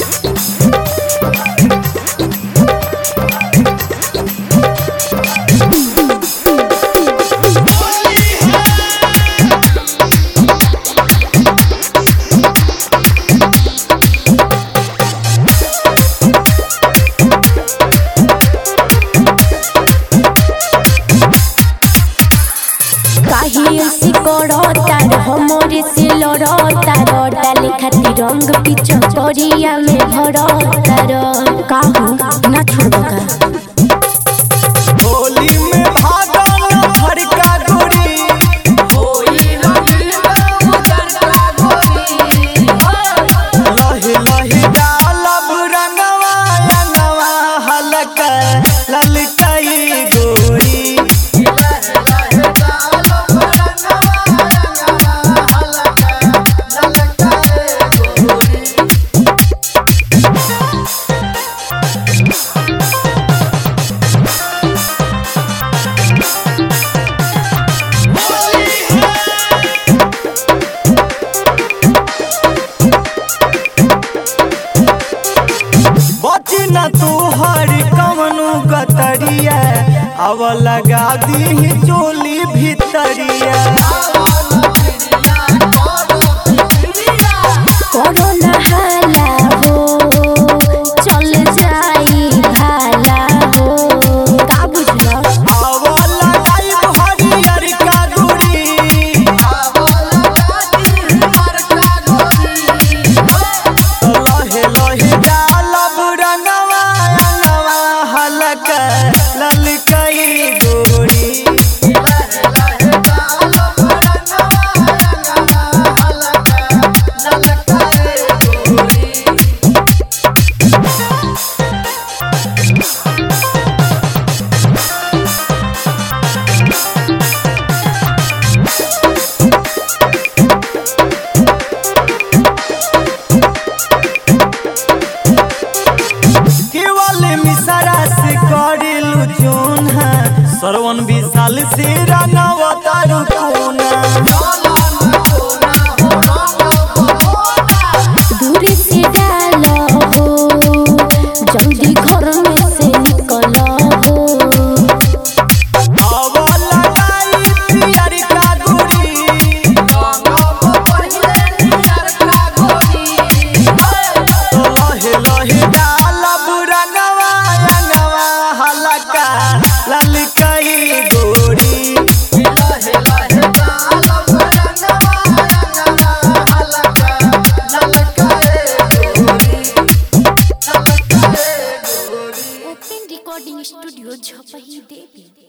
हमरे से लड़तार डाले खातिर रंग पीछ परिया में भरतार काहू ना छोड़बा होली में भागल फरका गोरी होली में उजरका गोरी लहे लहे डालब रंगवा रंगवा हलका ललकाई गोरी बचना तू हर कवनु गतरिया अब लगा दी चोली भितरिया कोरोना हाला हो चल जाई भाला हो का बुझला अब लगाई हरियर का गोरी लहे लहे डालब रंगवा रंगवा हलका ललकाई गोरी केवल मिसरा से करेलु चून सरवन विशाल से रंगवा तारू कोना दूर से डालो हो जल्दी घर में से निकलो हो अब लगाई पियर का गोरी लहे लहे डालब रंगवा रंगवा हलका ललकाई गोरी ओपन रिकॉर्डिंग स्टूडियो झपही देवी।